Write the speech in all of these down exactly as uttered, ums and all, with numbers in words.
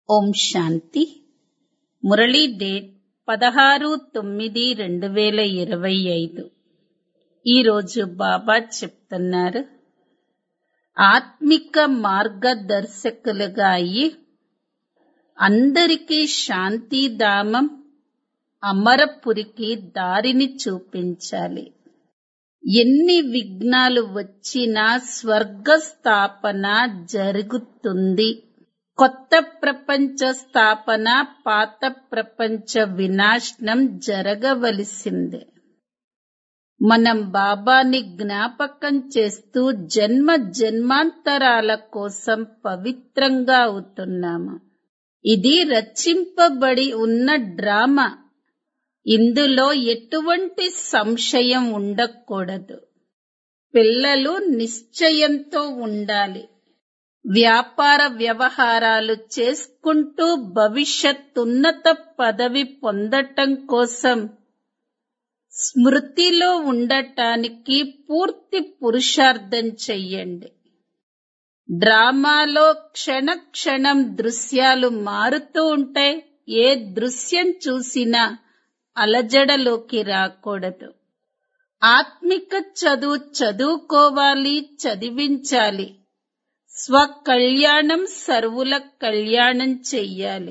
ఓం శాంతి. Murali date పదహారు తొమ్మిది రెండు వేల ఇరవై ఐదు. ఈరోజు బాబా చెప్తున్నారు, ఆత్మిక మార్గదర్శకులుగా అయ్యి అందరికీ శాంతిధామం అమరపురికి దారిని చూపించాలి. ఎన్ని విఘ్నాలు వచ్చినా స్వర్గ స్థాపన జరుగుతుంది. కొత్త ప్రపంచ స్థాపన, పాత ప్రపంచ వినాశనం జరగవలసిందే. మనం బాబాని జ్ఞాపకం చేస్తూ జన్మ జన్మాంతరాల కోసం పవిత్రంగా అవుతున్నాము. ఇది రచింపబడి ఉన్న డ్రామా. ఇందులో ఎటువంటి సంశయం ఉండకూడదు. పిల్లలు నిశ్చయంతో ఉండాలి. వ్యాపార వ్యవహారాలు చేసుకుంటూ భవిష్యత్తున్నత పదవి పొందటం కోసం స్మృతిలో ఉండటానికి పూర్తి పురుషార్థం చెయ్యండి. డ్రామాలో క్షణ క్షణం దృశ్యాలు మారుతూ ఉంటాయి. ఏ దృశ్యం చూసినా అలజడలోకి రాకూడదు. ఆత్మిక చదువు చదువుకోవాలి, చదివించాలి. స్వకళ్యాణం సర్వుల కళ్యాణం చెయ్యాలి.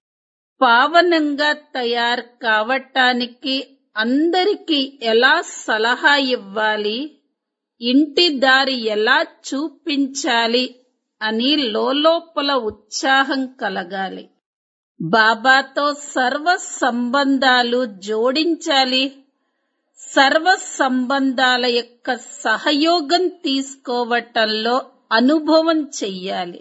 పావనంగా తయారు కావటానికి అందరికీ ఎలా సలహా ఇవ్వాలి, ఇంటి దారి ఎలా చూపించాలి అని లోలోపల ఉత్సాహం కలగాలి. బాబాతో సర్వ సంబంధాలు జోడించాలి. సర్వ సంబంధాల యొక్క సహయోగం తీసుకోవటంలో అనుభవం చెయ్యాలి.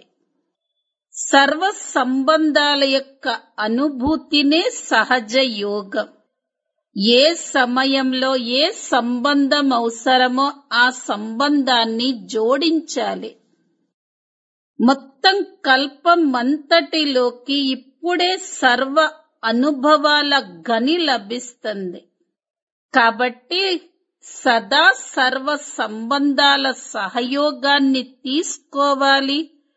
సర్వ సంబంధాల యొక్క అనుభూతినే సహజ యోగం. ఏ సమయంలో ఏ సంబంధం అవసరమో ఆ సంబంధాన్ని జోడించాలి. మొత్తం కల్పమంతటిలోకి ఇప్పుడే సర్వ అనుభవాల గని లభిస్తుంది. కాబట్టి సదా సర్వ సంబంధాల సహయోగాన్ని తీసుకోవాలి.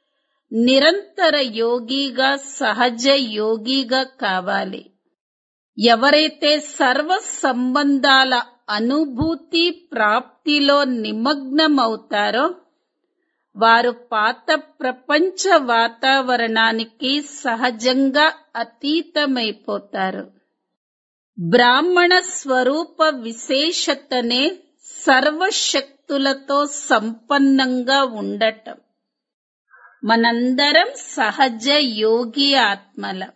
నిరంతర యోగిగా, సహజ యోగిగా కావాలి. ఎవరైతే సర్వ సంబంధాల అనుభూతి ప్రాప్తిలో నిమగ్నమవుతారో వారు పాత ప్రపంచ వాతావరణానికి సహజంగా అతీతమైపోతారు. బ్రాహ్మణ స్వరూప విశేషతనే సర్వశక్తులతో సంపన్నంగా ఉండటం. మనందరం సహజ యోగి ఆత్మలం.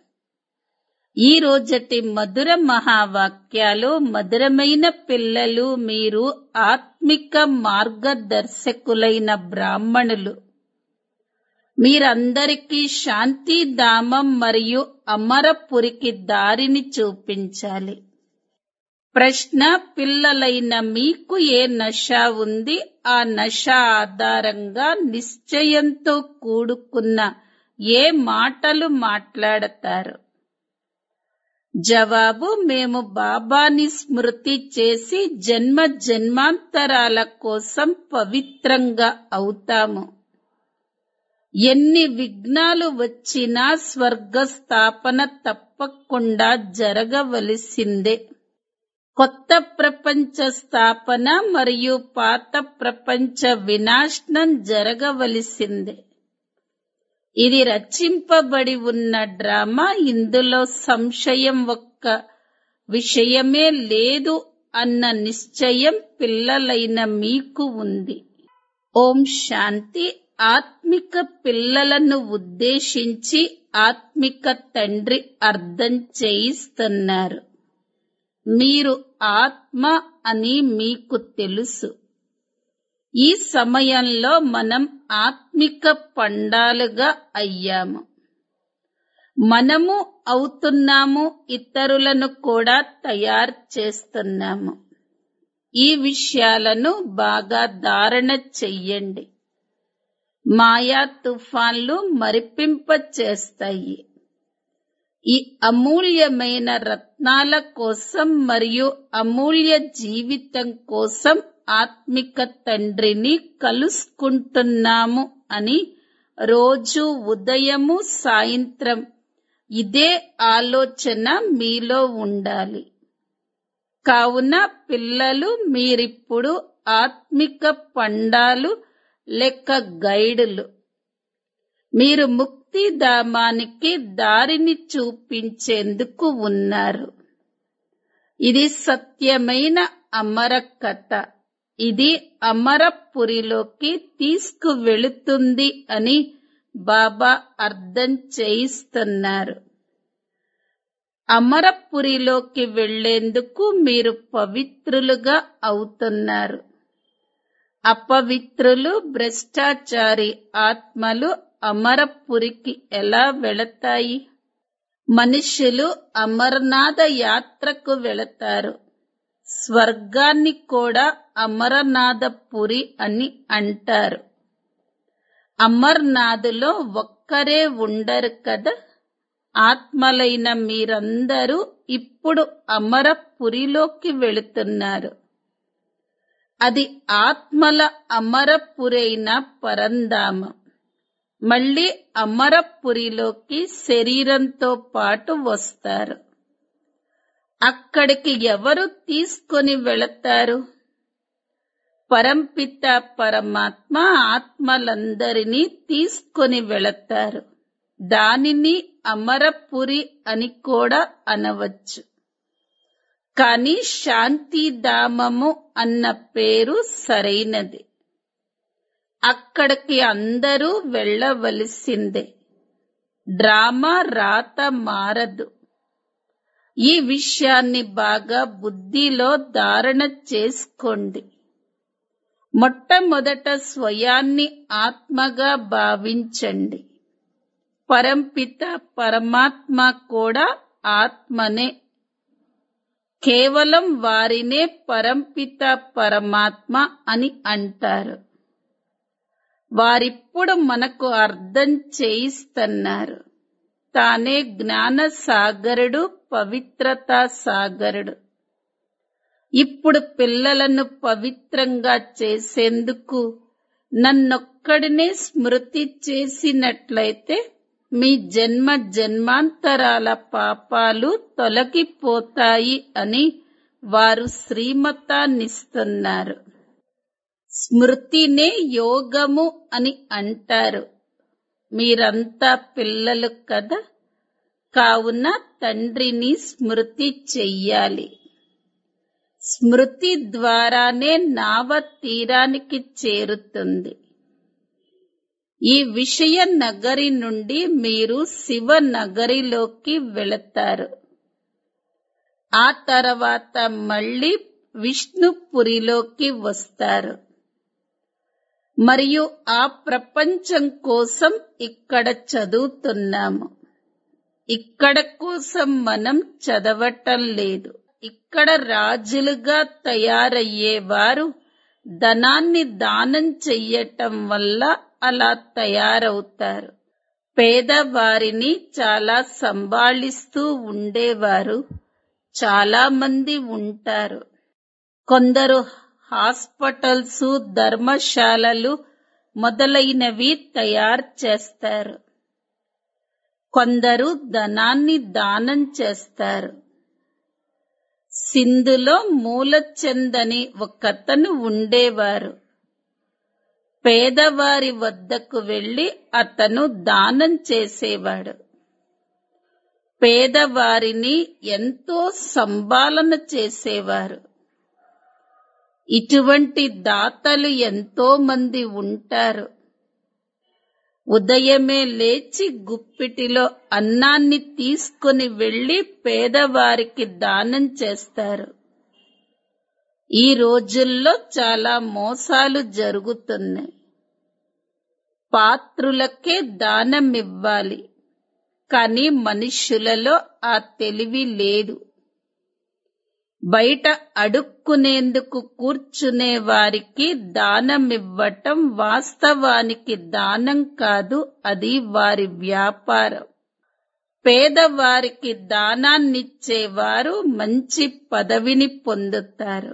ఈ రోజటి మధుర మహావాక్యాలు, మధురమైన పిల్లలు, మీరు ఆత్మిక మార్గదర్శకులైన బ్రాహ్మణులు. మీరందరికీ శాంతిధామం మరియు అమరపురికి దారిని చూపించాలి. ప్రశ్న: పిల్లలైన మీకు ఏ నశ ఉంది? ఆ నశ ఆధారంగా నిశ్చయంతో కూడుకున్న ఏ మాటలు మాట్లాడతారు? జవాబు: మేము బాబాని స్మృతి చేసి జన్మ జన్మాంతరాల కోసం పవిత్రంగా అవుతాము. ఎన్ని విఘ్నాలు వచ్చినా స్వర్గ స్థాపన తప్పకుండా జరగవలసిందే. కొత్త ప్రపంచ స్థాపన మరియు పాత ప్రపంచ వినాశనం జరగవలసిందే. ఇది రచింపబడి ఉన్న డ్రామా. ఇందులో సంశయం ఒక్క విషయమే లేదు అన్న నిశ్చయం పిల్లలైన మీకు ఉంది. ఓం శాంతి. ఆత్మిక పిల్లలను ఉద్దేశించి ఆత్మిక తండ్రి అర్థం చేయిస్తున్నారు. మీరు ఆత్మ అని మీకు తెలుసు. ఈ సమయంలో మనం ఆత్మిక పండాలుగా అయ్యాము. మనము అవుతున్నాము, ఇతరులను కూడా తయారు చేస్తున్నాము. ఈ విషయాలను బాగా ధారణ చెయ్యండి. మాయా తుఫాన్లు మరిపింప చేస్తాయి. ఈ అమూల్యమైన రత్నాల కోసం మరియు అమూల్య జీవితం కోసం ఆత్మిక తండ్రిని కలుసుకుంటున్నాము అని రోజు ఉదయము సాయంత్రం ఇదే ఆలోచన మీలో ఉండాలి. కావున పిల్లలు, మీరిప్పుడు ఆత్మిక పండాలు లెక్క గైడులు. మీరు ముక్తిధామానికి దారిని చూపించేందుకు ఉన్నారు. ఇది సత్యమైన అమర కథ. ఇది అమరపురిలోకి తీసుకువెళుతుంది అని బాబా అర్థం చేయిస్తున్నారు. అమరపురిలోకి వెళ్లేందుకు మీరు పవిత్రులుగా అవుతున్నారు. అపవిత్రులు, భ్రష్టాచారి ఆత్మలు అమరపురికి ఎలా వెళతాయి? మనుషులు అమరనాథ యాత్రకు వెళతారు. స్వర్గాన్ని కూడా అమరనాథపురి అని అంటారు. అమర్నాథులో ఒక్కరే ఉండరు కదా. ఆత్మలైన మీరందరూ ఇప్పుడు అమరపురిలోకి వెళుతున్నారు. అది ఆత్మల అమరపురైన పరంధామం. మళ్ళీ అమరపురిలోకి శరీరంతో పాటు వస్తారు. అక్కడికి ఎవరు తీసుకొని వెళతారు? పరంపిత పరమాత్మ ఆత్మలందరినీ తీసుకొని వెళతారు. దానిని అమరపురి అని కూడా అనవచ్చు. కానీ శాంతిధామము అన్న పేరు సరైనది. అక్కడికి అందరూ వెళ్ళవలసిందే. డ్రామా రాత మారదు. ఈ విషయాన్ని బాగా బుద్ధిలో ధారణ చేసుకోండి. మొట్టమొదట స్వయాన్ని ఆత్మగా భావించండి. పరంపిత పరమాత్మ కూడా ఆత్మనే. కేవలం వారినే పరంపిత పరమాత్మ అని అంటారు. వారిప్పుడు మనకు అర్థం చేయిస్తున్నారు. తానే జ్ఞాన సాగరుడు, పవిత్రతా సాగరుడు. ఇప్పుడు పిల్లలను పవిత్రంగా చేసేందుకు నన్నొక్కడినే స్మృతి చేసినట్లయితే మీ జన్మ జన్మాంతరాల పాపాలు తొలగిపోతాయి అని వారు శ్రీమతాన్నిస్తున్నారు. స్మృతినే యోగము అని అంటారు. మీరంతా పిల్లలు కదా. కావున తండ్రిని స్మృతి చెయ్యాలి. స్మృతి ద్వారానే నావ తీరానికి చేరుతుంది. ఈ విషయ నగరి నుండి మీరు శివ నగరిలోకి వెళతారు. ఆ తర్వాత మళ్ళీ విష్ణుపురిలోకి వస్తారు. మరియు ఆ ప్రపంచం కోసం ఇక్కడ చదువుతున్నాము. ఇక్కడ కోసం మనం చదవటం లేదు. ఇక్కడ రాజులుగా తయారయ్యేవారు ధనాన్ని దానం చెయ్యటం వల్ల అలా తయారవుతారు. పేదవారిని చాలా సంభాళిస్తూ ఉండేవారు చాలా మంది ఉంటారు. కొందరు హాస్పిటల్స్, ధర్మశాలలు మొదలైనవి తయారు చేస్తారు. కొందరు ధనాన్ని దానం చేస్తారు. సింధులో మూలచంద్ అని ఒకతను ఉండేవారు. పేదవారి వద్దకు వెళ్లి అతను దానం చేసేవాడు. పేదవారిని ఎంతో సంభాలన చేసేవారు. ఇటువంటి దాతలు ఎంతో మంది ఉంటారు. ఉదయమే లేచి గుప్పిటిలో అన్నాన్ని తీసుకుని వెళ్లి పేదవారికి దానం చేస్తారు. ఈ రోజుల్లో చాలా మోసాలు జరుగుతున్నాయి. పాత్రులకే దానం ఇవ్వాలి, కానీ మనుష్యులలో ఆ తెలివి లేదు. బయట అడుక్కునేందుకు కూర్చునే వారికి దానమివ్వటం వాస్తవానికి దానం కాదు, అది వారి వ్యాపారం. పేదవారికి దానాన్నిచ్చేవారు మంచి పదవిని పొందుతారు.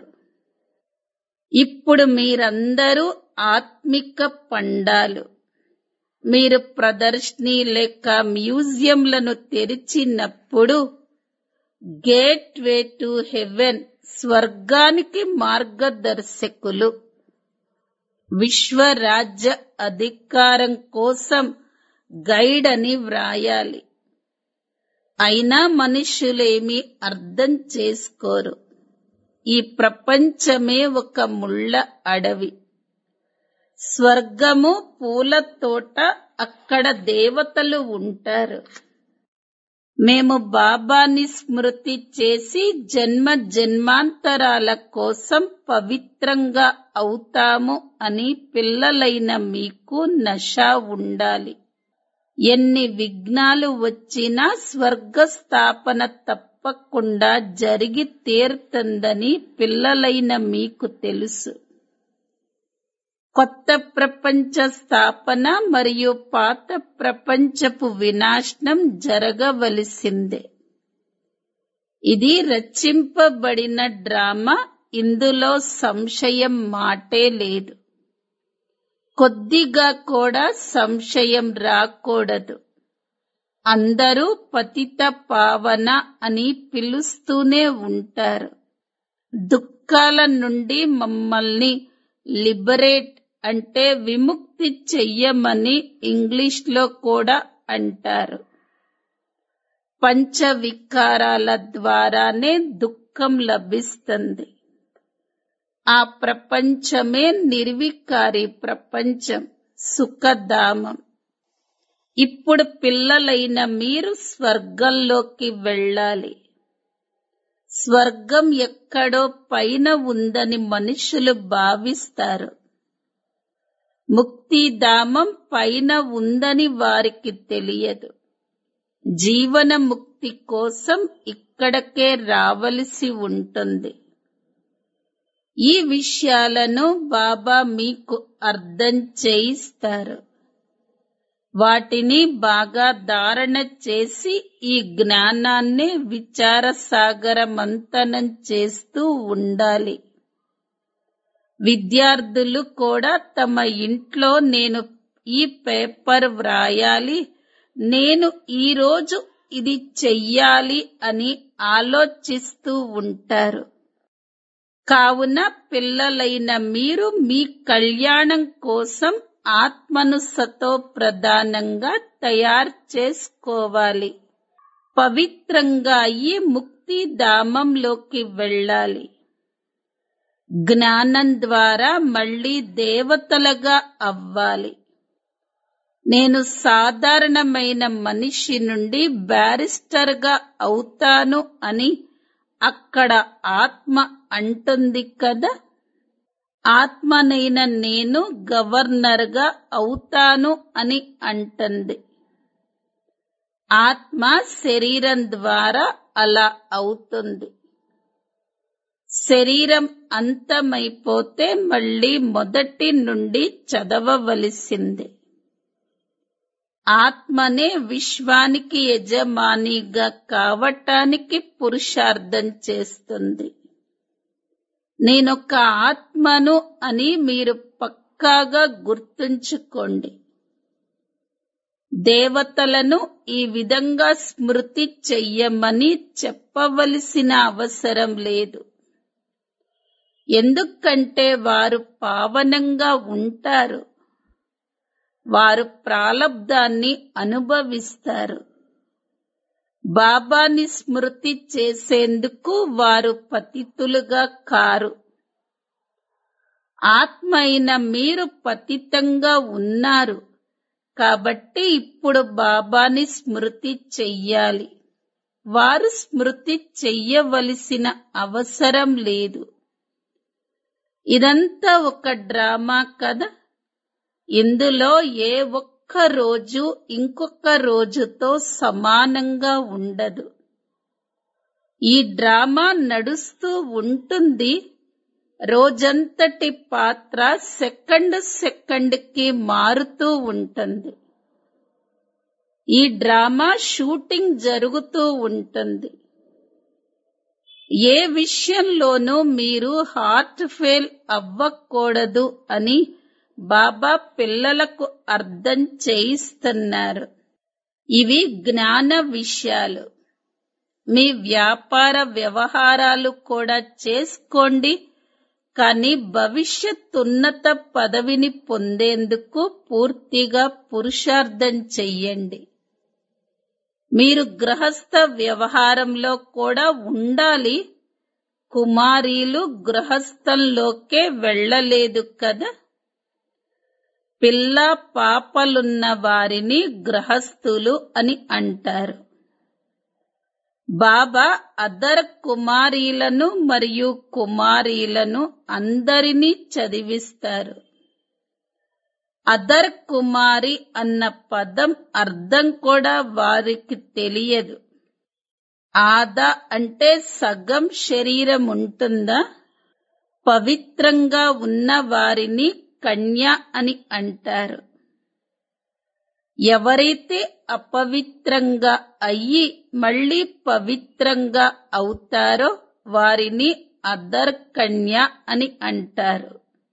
ఇప్పుడు మీరందరూ ఆత్మిక పండాలు. మీరు ప్రదర్శని లేక మ్యూజియంలను తెరిచినప్పుడు గేట్ వే టు హెవెన్ స్వర్గానికి మార్గదర్శకులు. విశ్వరాజ్య అధికారం కోసం గైడ్ అని వ్రాయాలి. అయినా మనుషులేమీ అర్థం చేసుకోరు. ఈ ప్రపంచమే ఒక ముళ్ళ అడవి. స్వర్గము పూల తోట, అక్కడ దేవతలు ఉంటారు. మేము బాబాని స్మృతి చేసి జన్మ జన్మాంతరాల కోసం పవిత్రంగా అవుతాము అని పిల్లలైన మీకు నశ ఉండాలి. ఎన్ని విఘ్నాలు వచ్చినా స్వర్గ స్థాపన తప్పకుండా జరిగి తీరుతుందని పిల్లలైన మీకు తెలుసు. కొత్త ప్రపంచ స్థాపన మరియు పాత ప్రపంచపు వినాశనం జరగవలసిందే. ఇది రచింపబడిన డ్రామా. ఇందులో సంశయం మాటే లేదు. కొద్దిగా కూడా సంశయం రాకూడదు. అందరూ పతిత పావన అని పిలుస్తూనే ఉంటారు. దుఃఖాల నుండి మమ్మల్ని లిబరేట్ అంటే విముక్తి చెయ్యమని ఇంగ్లీష్లో కూడా అంటారు. పంచ వికారాల ద్వారానే దుఃఖం లభిస్తుంది. ఆ ప్రపంచమే నిర్వికారి ప్రపంచం, సుఖధామం. ఇప్పుడు పిల్లలైన మీరు స్వర్గంలోకి వెళ్ళాలి. స్వర్గం ఎక్కడో పైన ఉందని మనుషులు భావిస్తారు. ముక్తిధామం పైన ఉందని వారికి తెలియదు. జీవన ముక్తి కోసం ఇక్కడకే రావలసి ఉంటుంది. ఈ విషయాలను బాబా మీకు అర్థం చేయిస్తారు. వాటిని బాగా ధారణ చేసి ఈ జ్ఞానాన్ని విచార సాగర మంథనం చేస్తూ ఉండాలి. విద్యార్థులు కూడా తమ ఇంట్లో నేను ఈ పేపర్ వ్రాయాలి, నేను ఈరోజు ఇది చెయ్యాలి అని ఆలోచిస్తూ ఉంటారు. కావున పిల్లలైన మీరు మీ కళ్యాణం కోసం ఆత్మను సతో ప్రధానంగా తయారు చేసుకోవాలి. పవిత్రంగా అయ్యి ముక్తిధామంలోకి వెళ్ళాలి. జ్ఞానం ద్వారా మళ్ళీ దేవతలుగా అవ్వాలి. నేను సాధారణమైన మనిషి నుండి బ్యారిస్టర్గా అవుతాను అని అక్కడ ఆత్మ అంటుంది కదా. ఆత్మనైన నేను గవర్నర్గా అవుతాను అని అంటుంది. ఆత్మ శరీరం ద్వారా అలా అవుతుంది. శరీరం అంతమైపోతే మళ్ళీ మొదటి నుండి చదవవలసిందే. ఆత్మనే విశ్వానికి యజమానిగా కావటానికి పురుషార్థం చేస్తుంది. నేనొక ఆత్మను అని మీరు పక్కాగా గుర్తుంచుకోండి. దేవతలను ఈ విధంగా స్మృతి చెయ్యమని చెప్పవలసిన అవసరం లేదు. ఎందుకంటే వారు పావనంగా ఉంటారు. వారు ప్రాలబ్ధాన్ని అనుభవిస్తారు. బాబాని స్మృతి చేసేందుకు వారు పతితులుగా కారు. ఆత్మ అయిన మీరు పతితంగా ఉన్నారు కాబట్టి ఇప్పుడు బాబాని స్మృతి చెయ్యాలి. వారు స్మృతి చెయ్యవలసిన అవసరం లేదు. ఇదంతా ఒక డ్రామా కదా. ఇందులో ఏ ఒక్క రోజు ఇంకొక రోజుతో సమానంగా ఉండదు. ఈ డ్రామా నడుస్తూ ఉంటుంది. రోజంతటి పాత్ర సెకండ్ సెకండ్కి మారుతూ ఉంటుంది. ఈ డ్రామా షూటింగ్ జరుగుతూ ఉంటుంది. ఏ విషయంలోనూ మీరు హార్ట్ ఫెయిల్ అవ్వకూడదు అని బాబా పిల్లలకు అర్థం చేయిస్తున్నారు. ఇవి జ్ఞాన విషయాలు. మీ వ్యాపార వ్యవహారాలు కూడా చేసుకోండి, కానీ భవిష్యత్ ఉన్నత పదవిని పొందేందుకు పూర్తిగా పురుషార్థం చెయ్యండి. మీరు గృహస్థ వ్యవహారంలో కూడా ఉండాలి. కుమారీలు గృహస్థంలోకే వెళ్ళలేదు కదా. పిల్ల పాపలున్న వారిని గృహస్థులు అని అంటారు. బాబా అదర్ కుమారీలను మరియు కుమారీలను అందరినీ చదివిస్తారు. అదర్ కుమారి అన్న పదం అర్థం కూడా వారికి తెలియదు. ఆదా అంటే సగం శరీరం ఉంటుందా? పవిత్రంగా ఉన్న వారిని కన్య అని అంటారు. ఎవరైతే అపవిత్రంగా అయ్యి మళ్ళీ పవిత్రంగా అవుతారో వారిని అదర్ కన్య అని అంటారు.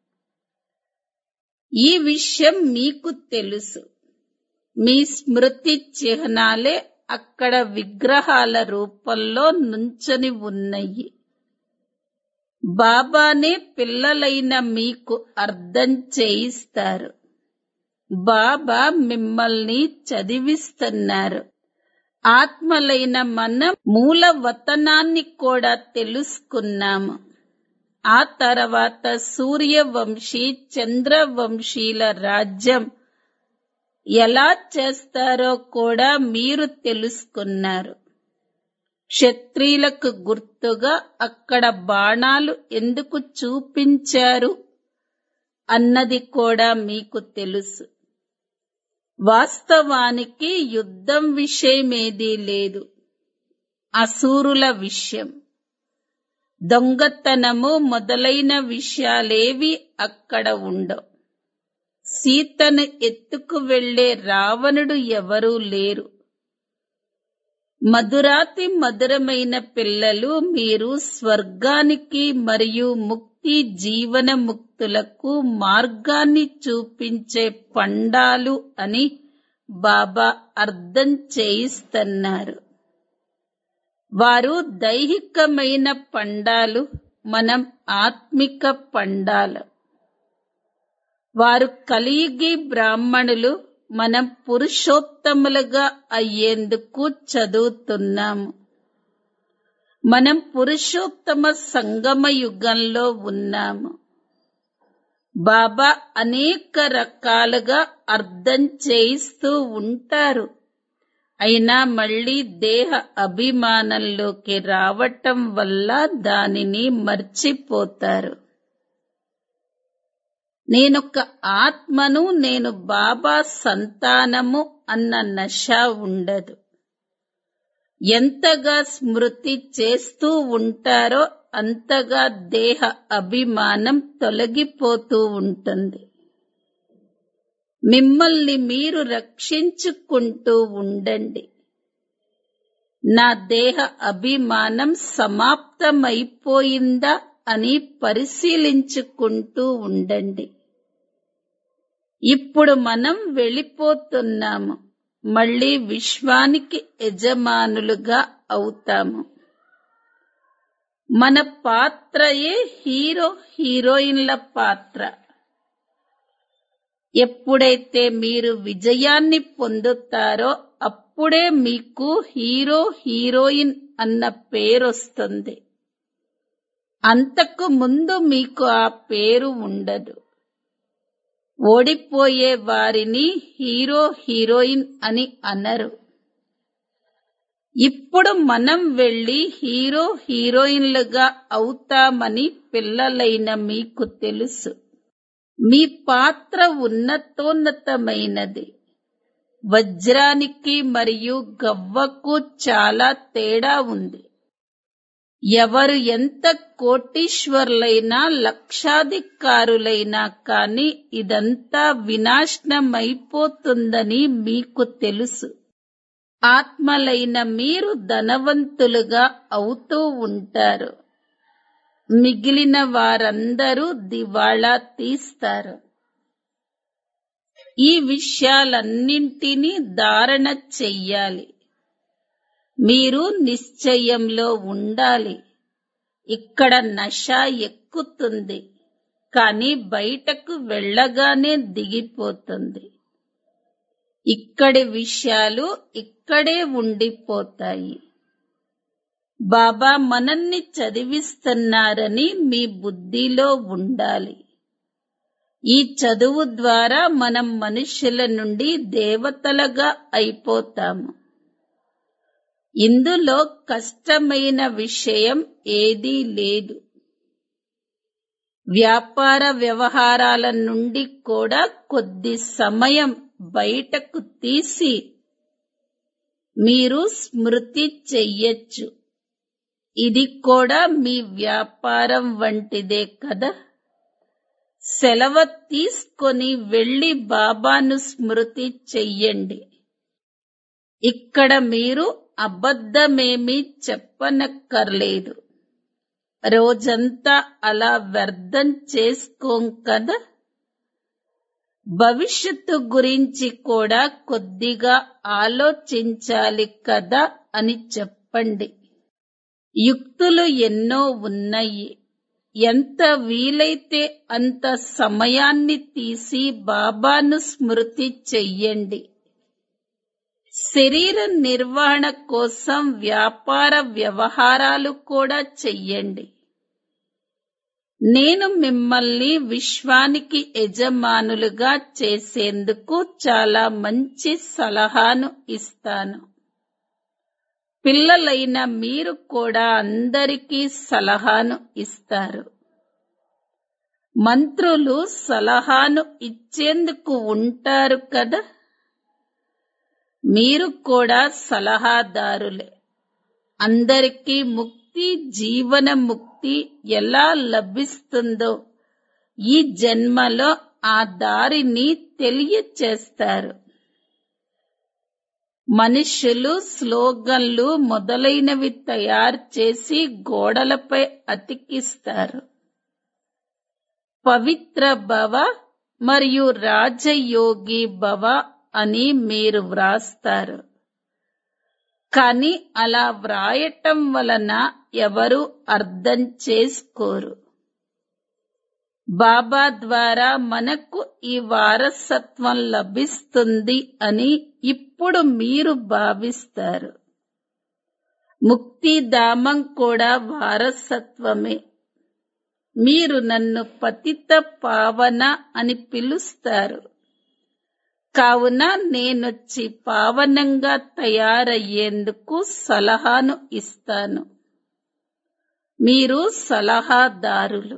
ఈ విషయం మీకు తెలుసు. మీ స్మృతి చిహ్నాలే అక్కడ విగ్రహాల రూపంలో నుంచొని ఉన్నాయి. బాబానే పిల్లలైన మీకు అర్థం చేయిస్తారు. బాబా మిమ్మల్ని చదివిస్తున్నారు. ఆత్మలైన మనం మూల వతనాన్ని కూడా తెలుసుకున్నాము. ఆ తర్వాత సూర్యవంశీ చంద్రవంశీల రాజ్యం ఎలా చేస్తారో కూడా మీరు తెలుసుకున్నారు. క్షత్రియులకు గుర్తుగా అక్కడ బాణాలు ఎందుకు చూపించారు అన్నది కూడా మీకు తెలుసు. వాస్తవానికి యుద్ధం విషయమేదీ లేదు, అసూరుల విషయం. దొంగతనము మొదలైన విషయాలేవి అక్కడ ఉండవు. సీతను ఎత్తుకు వెళ్లే రావణుడు ఎవరూ లేరు. మధురాతి మధురమైన పిల్లలు, మీరు స్వర్గానికి మరియు ముక్తి జీవన ముక్తులకు మార్గాన్ని చూపించే పండాలు అని బాబా అర్థం చేయిస్తున్నారు. వారు దైహికమైన పండాలు, మనం ఆత్మిక పండాలు. వారు కలియుగి బ్రాహ్మణులు, మనం పురుషోత్తములుగా అయ్యేందుకు చదువుతున్నాము. మనం పురుషోత్తమ సంగమ యుగంలో ఉన్నాము. బాబా అనేక రకాలుగా అర్థం చేయిస్తూ ఉంటారు. అయినా మళ్ళీ దేహ అభిమానంలోకి రావటం వల్ల దానిని మర్చిపోతారు. నేనొక ఆత్మను, నేను బాబా సంతానము అన్న నశ ఉండదు. ఎంతగా స్మృతి చేస్తూ ఉంటారో అంతగా దేహ అభిమానం తొలగిపోతూ ఉంటుంది. మిమ్మల్ని మీరు రక్షించుకుంటూ ఉండండి. నా దేహ అభిమానం సమాప్తమైపోయిందా అని పరిశీలించుకుంటూ ఉండండి. ఇప్పుడు మనం వెళ్ళిపోతున్నాము, మళ్ళీ విశ్వానికి యజమానులుగా అవుతాము. మన పాత్రయే హీరో హీరోయిన్ల పాత్ర. ఎప్పుడైతే మీరు విజయాన్ని పొందుతారో అప్పుడే మీకు హీరో హీరోయిన్ అన్న పేరొస్తుంది. అంతకు ముందు మీకు ఆ పేరు ఉండదు. ఓడిపోయే వారిని హీరో హీరోయిన్ అని అనరు. ఇప్పుడు మనం వెళ్లి హీరో హీరోయిన్లుగా అవుతామని పిల్లలైన మీకు తెలుసు. మీ పాత్ర ఉన్నతోన్నతమైనది. వజ్రానికి మరియు గవ్వకు చాలా తేడా ఉంది. ఎవరు ఎంత కోటీశ్వర్లైనా లక్షాధికారులైనా కాని ఇదంతా వినాశనమైపోతుందని మీకు తెలుసు. ఆత్మలైన మీరు ధనవంతులుగా అవుతూ ఉంటారు. మిగిలిన వారందరూ దివాళా తీస్తారు. ఈ విషయాలన్నింటినీ ధారణ చెయ్యాలి. మీరు నిశ్చయంలో ఉండాలి. ఇక్కడ నష ఎక్కుతుంది, కానీ బయటకు వెళ్ళగానే దిగిపోతుంది. ఇక్కడి విషయాలు ఇక్కడే ఉండిపోతాయి. బాబా మనల్ని చదివిస్తున్నారని మీ బుద్ధిలో ఉండాలి. ఈ చదువు ద్వారా మనం మనుషుల నుండి దేవతలుగా అయిపోతాము. ఇందులో కష్టమైన విషయం ఏదీ లేదు. వ్యాపార వ్యవహారాల నుండి కూడా కొద్ది సమయం బయటకు తీసి మీరు స్మృతి చెయ్యొచ్చు. ఇది కూడా మీ వ్యాపారం వంటిదే కదా. సెలవు తీసుకొని వెళ్లి బాబాను స్మృతి చెయ్యండి. ఇక్కడ మీరు అబద్ధమేమీ చెప్పనక్కర్లేదు. రోజంతా అలా వ్యర్థం చేసుకోం కదా. భవిష్యత్తు గురించి కూడా కొద్దిగా ఆలోచించాలి కదా అని చెప్పండి. యుక్తులు ఎన్నో ఉన్నాయి. ఎంత వీలైతే అంత సమయాన్ని తీసి బాబాను స్మృతి చెయ్యండి. శరీర నిర్వహణ కోసం వ్యాపార వ్యవహారాలు కూడా చెయ్యండి. నేను మిమ్మల్ని విశ్వానికి యజమానులుగా చేసేందుకు చాలా మంచి సలహాను ఇస్తాను. పిల్లలైన మీరు కూడా అందరికీ సలహాను ఇస్తారు. మంత్రులు సలహాను ఇచ్చేందుకు ఉంటారు కదా. మీరు కూడా సలహాదారులే. అందరికీ ముక్తి, జీవన ముక్తి ఎలా లభిస్తుందో ఈ జన్మలో ఆ దారిని తెలియచేస్తారు. మనుషులు స్లోగన్లు మొదలైనవి తయారు చేసి గోడలపై అతికిస్తారు. పవిత్ర భవ మరియు రాజయోగి భవ అని మీరు వ్రాస్తారు. కానీ అలా వ్రాయటం వలన ఎవరు అర్థం చేసుకోరు. బాబా ద్వారా మనకు ఈ వారసత్వం లభిస్తుంది అని ఇప్పుడు మీరు భావిస్తారు. ముక్తిధామం కూడా వారసత్వమే. మీరు నన్ను పతిత పావన అని పిలుస్తారు. కావున నేనొచ్చి పావనంగా తయారయ్యేందుకు సలహాను ఇస్తాను. మీరు సలహాదారులు.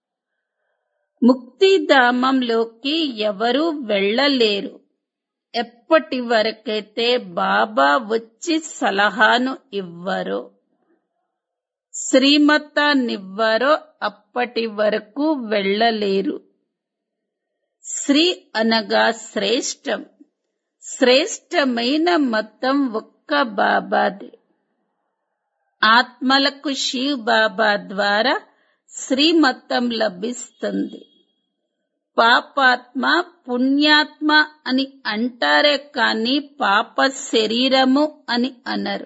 ముక్తిధామంలోకి ఎవరూ వెళ్ళలేరు. ఎప్పటి వరకైతే బాబా వచ్చి సలహాను ఇవ్వరో, శ్రీమతాన్నివ్వరో అప్పటి వరకు వెళ్ళలేరు. శ్రీ అనగా శ్రేష్టం. శ్రేష్టమైన మతం ఒక్క బాబాదే. ఆత్మలకు శివ్ బాబా ద్వారా శ్రీమతం లభిస్తుంది. పాపాత్మ, పుణ్యాత్మ అని అంటారే కాని పాప శరీరము అని అనరు.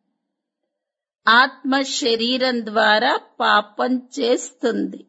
ఆత్మ శరీరం ద్వారా పాపం చేస్తుంది.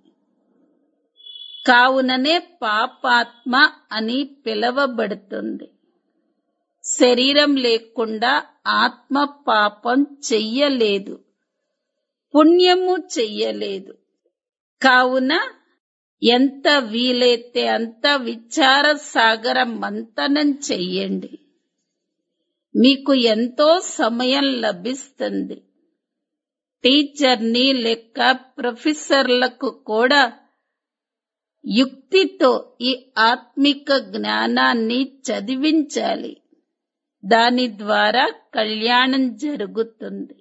కావుననే పాపాత్మ అని పిలవబడుతుంది. శరీరం లేకుండా ఆత్మ పాపం చెయ్యలేదు, పుణ్యము చెయ్యలేదు. కావున ఎంత వీలైతే అంత విచార సాగర మంతనం చెయ్యండి. మీకు ఎంతో సమయం లభిస్తుంది. టీచర్ని లేక ప్రొఫెసర్లకు కూడా యుక్తితో ఈ ఆత్మిక జ్ఞానాన్ని చదివించాలి. దాని ద్వారా కళ్యాణం జరుగుతుంది.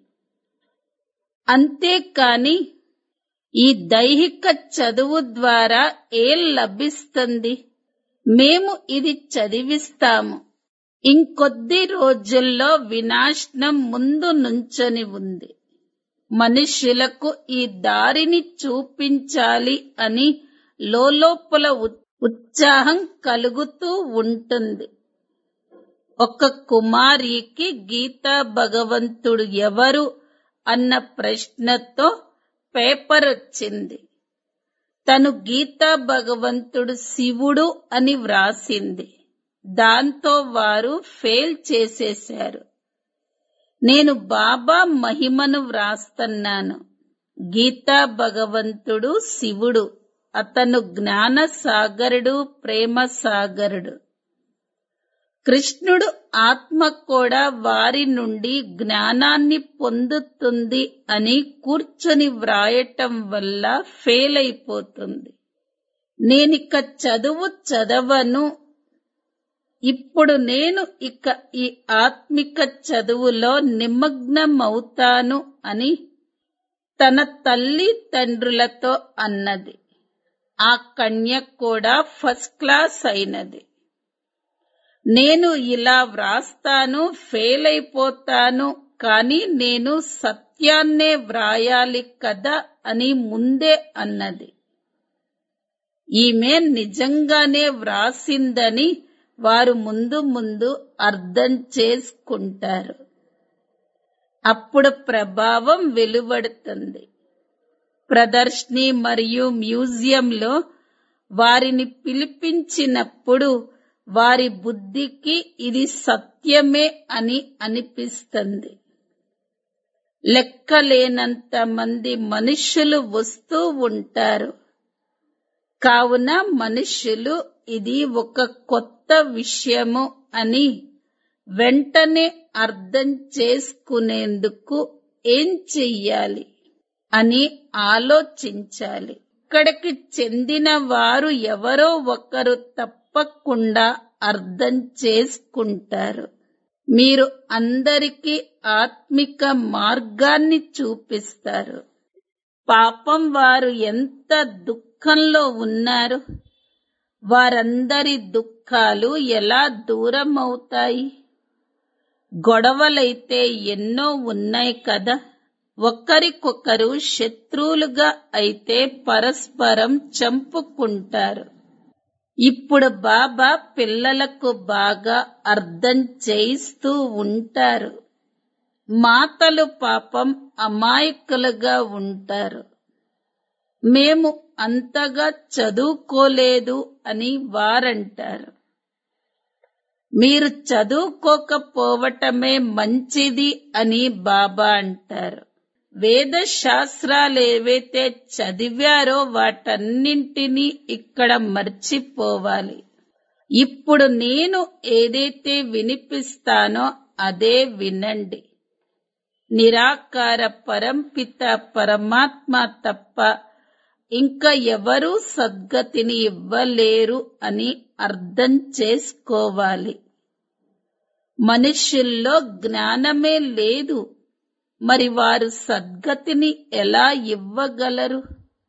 అంతేకాని ఈ దైహిక చదువు ద్వారా ఏం లభిస్తుంది? మేము ఇది చదివిస్తాము. ఇంకొద్ది రోజుల్లో వినాశనం ముందు నుంచొని ఉంది. మనుష్యులకు ఈ దారిని చూపించాలి అని లోలోపల ఉత్సాహం కలుగుతూ ఉంటుంది. ఒక కుమారికి గీతా భగవంతుడు ఎవరు అన్న ప్రశ్నతో పేపర్ వచ్చింది. తను గీతా భగవంతుడు శివుడు అని వ్రాసింది. దాంతో వారు ఫెయిల్ చేసేశారు. నేను బాబా మహిమను వ్రాస్తున్నాను. గీతా భగవంతుడు శివుడు. అతను జ్ఞాన సాగరుడు, ప్రేమ సాగరుడు. కృష్ణుడు ఆత్మ కూడా వారి నుండి జ్ఞానాన్ని పొందుతుంది అని కూర్చొని వ్రాయటం వల్ల ఫెయిల్ అయిపోతుంది. నేనిక చదువు చదవను, ఇప్పుడు నేను ఇక ఈ ఆత్మిక చదువులో నిమగ్నమవుతాను అని తన తల్లి తండ్రులతో అన్నది. ఆ కన్య కూడా ఫస్ట్ క్లాస్ అయినది. నేను ఇలా వ్రాస్తాను, ఫెయిల్ అయిపోతాను, కానీ నేను సత్యాన్నే వ్రాయాలి కదా అని ముందే అన్నది. ఈమె నిజంగానే వ్రాసిందని వారు ముందు ముందు అర్థం చేసుకుంటారు. అప్పుడు ప్రభావం వెలువడుతుంది. ప్రదర్శని మరియు మ్యూజియంలో వారిని పిలిపించినప్పుడు వారి బుద్ధికి ఇది సత్యమే అని అనిపిస్తుంది. లెక్కలేనంత మంది మనుష్యులు వస్తూ ఉంటారు. కావున మనుష్యులు ఇది ఒక కొత్త విషయము అని వెంటనే అర్థం చేసుకునేందుకు ఏం చెయ్యాలి అని ఆలోచించాలి. ఇక్కడికి చెందిన వారు ఎవరో ఒకరు తప్పకుండా అర్థం చేసుకుంటారు. మీరు అందరికీ ఆత్మిక మార్గాన్ని చూపిస్తారు. పాపం వారు ఎంత దుఃఖంలో ఉన్నారు. వారందరి దుఃఖాలు ఎలా దూరం అవుతాయి? గొడవలైతే ఎన్నో ఉన్నాయి కదా. ఒకరికొకరు శత్రువులుగా అయితే పరస్పరం చంపుకుంటారు. ఇప్పుడు బాబా పిల్లలకు బాగా అర్థం చేయిస్తూ ఉంటారు. మాతలు పాపం అమాయకులుగా ఉంటారు. మేము అంతగా చదువుకోలేదు అని వారంటారు. మీరు చదువుకోకపోవటమే మంచిది అని బాబా అంటారు. వేద శాస్త్రాలేవైతే చదివారో వాటన్నింటినీ ఇక్కడ మర్చిపోవాలి. ఇప్పుడు నేను ఏదైతే వినిపిస్తానో అదే వినండి. నిరాకార పరంపిత పరమాత్మ తప్ప ఇంకా ఎవరూ సద్గతిని ఇవ్వలేరు అని అర్థం చేసుకోవాలి. మనుష్యుల్లో జ్ఞానమే లేదు, మరి వారు సద్గతిని ఎలా ఇవ్వగలరు?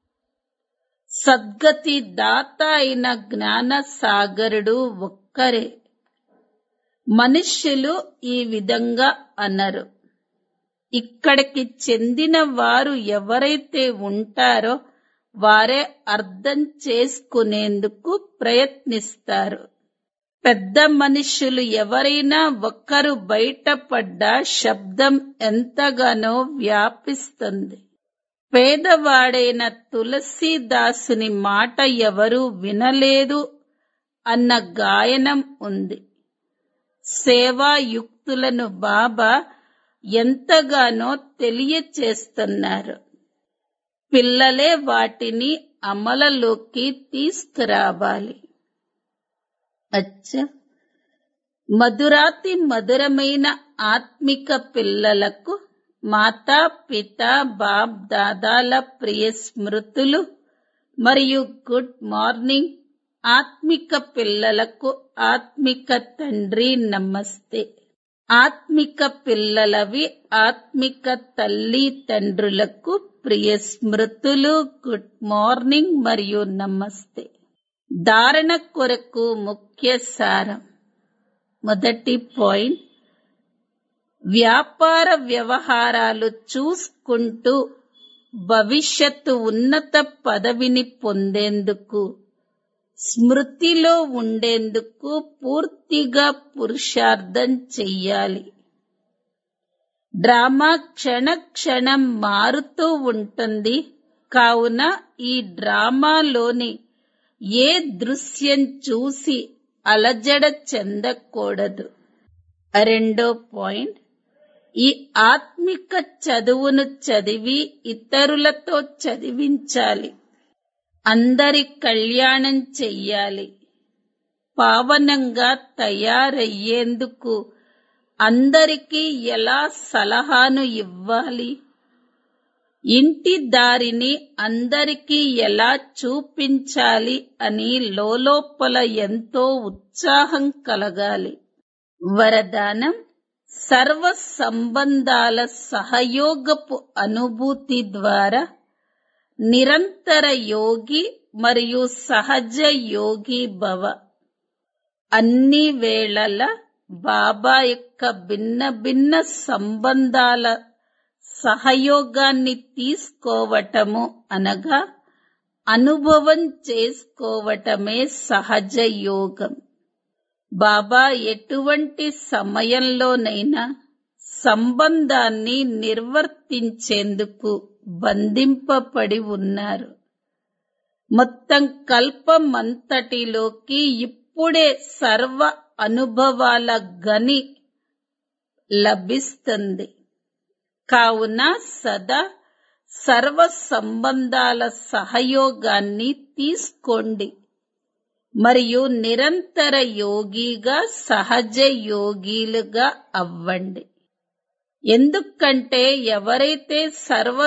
సద్గతి దాత అయిన జ్ఞాన సాగరుడు ఒక్కరే. మనుష్యులు ఈ విధంగా అనరు. ఇక్కడికి చెందిన వారు ఎవరైతే ఉంటారో వారే అర్థం చేసుకునేందుకు ప్రయత్నిస్తారు. పెద్ద మనుష్యులు ఎవరైనా ఒక్కరు బయటపడ్డా శబ్దం ఎంతగానో వ్యాపిస్తుంది. పేదవాడైన తులసీదాసుని మాట ఎవరూ వినలేదు అన్న గాయనం ఉంది. సేవాయుక్తులను బాబా ఎంతగానో తెలియచేస్తున్నారు. పిల్లలే వాటిని అమలలోకి తీసుకురావాలి. అచ్చా, మధురాతి మధురమైన ఆత్మిక పిల్లలకు మాతా పిత బాప్ దాదాల ప్రియ స్మృతులు మరియు గుడ్ మార్నింగ్. ఆత్మిక పిల్లలకు ఆత్మిక తండ్రి నమస్తే. ఆత్మిక పిల్లలవి ఆత్మిక తల్లి తండ్రులకు ప్రియ స్మృతులు, గుడ్ మార్నింగ్ మరియు నమస్తే. ధారణ కొరకు ముఖ్య సారం. మొదటి పాయింట్, వ్యాపార వ్యవహారాలు చూసుకుంటూ భవిష్యత్తు ఉన్నత పదవిని పొందేందుకు స్మృతిలో ఉండేందుకు పూర్తిగా పురుషార్థం చెయ్యాలి. డ్రామా క్షణ క్షణం మారుతూ ఉంటుంది కావున ఈ డ్రామాలోని ఏ దృశ్యం చూసి అలజడ చెందకూడదు. రెండో పాయింట్, ఈ ఆత్మిక చదువును చదివి ఇతరులతో చదివించాలి. అందరి కళ్యాణం చెయ్యాలి. పావనంగా తయారయ్యేందుకు అందరికీ ఎలా సలహాను ఇవ్వాలి, ఇంటి దారిని అందరికీ ఎలా చూపించాలి అని లోలోపల ఎంతో ఉత్సాహం కలగాలి. వరదానం: సర్వ సంబంధాల సహయోగపు అనుభూతి ద్వారా నిరంతర యోగి మరియు సహజ యోగి భవ. అన్ని వేళల బాబా యొక్క భిన్న భిన్న సంబంధాల సహయోగాన్ని తీసుకోవటము అనగా అనుభవం చేసుకోవటమే సహజ యోగం. బాబా ఎటువంటి సమయంలోనైనా సంబంధాన్ని నిర్వర్తించేందుకు బంధింపబడి ఉన్నారు. మొత్తం కల్పమంతటిలోకి ఇప్పుడే సర్వ అనుభవాల గని లభిస్తుంది. కావున సదా సర్వ సంబంధాల సహయోగాన్ని తీసుకోండి మరియు నిరంతర యోగిగా సహజ యోగిలుగా అవ్వండి. ఎందుకంటే ఎవరైతే సర్వ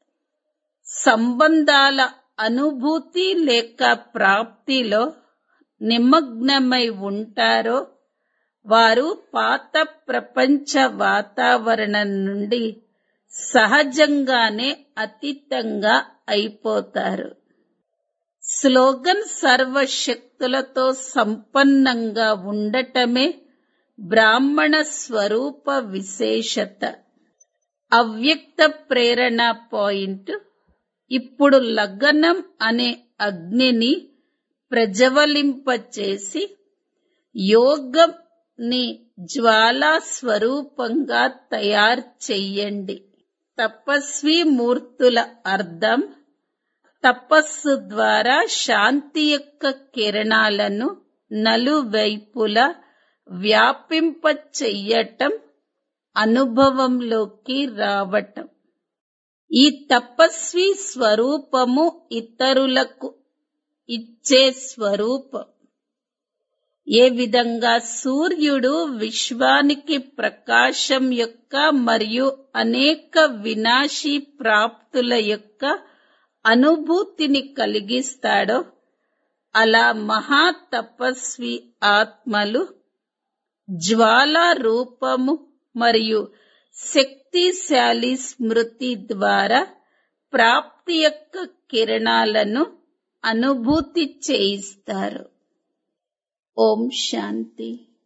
సంబంధాల అనుభూతి లేక ప్రాప్తిలో నిమగ్నమై ఉంటారో వారు పాత ప్రపంచ వాతావరణం నుండి సహజంగానే అతీతంగా అయిపోతారు. స్లోగన్: సర్వశక్తులతో సంపన్నంగా ఉండటమే బ్రాహ్మణ స్వరూప విశేషత. అవ్యక్త ప్రేరణ పాయింట్: ఇప్పుడు లగ్నం అనే అగ్నిని ప్రజ్వలింపచేసి యోగం ని జ్వాలా స్వరూపంగా తయారు చెయ్యండి. తపస్వి మూర్తుల అర్థం: తపస్సు ద్వారా శాంతి యొక్క కిరణాలను నలువైపులా వ్యాపింప చెయ్యటం, అనుభవంలోకి రావటం. ఈ తపస్వి స్వరూపము ఇతరులకు ఇచ్చే స్వరూపం. ఏ విధంగా సూర్యుడు విశ్వానికి ప్రకాశం యొక్క మరియు అనేక వినాశీ ప్రాప్తుల యొక్క అనుభూతిని కలిగిస్తాడో అలా మహా తపస్వి ఆత్మలు జ్వాలా రూపము మరియు శక్తిశాలి స్మృతి ద్వారా ప్రాప్తి యొక్క కిరణాలను అనుభూతి చేయిస్తారు. ఓం శాంతి.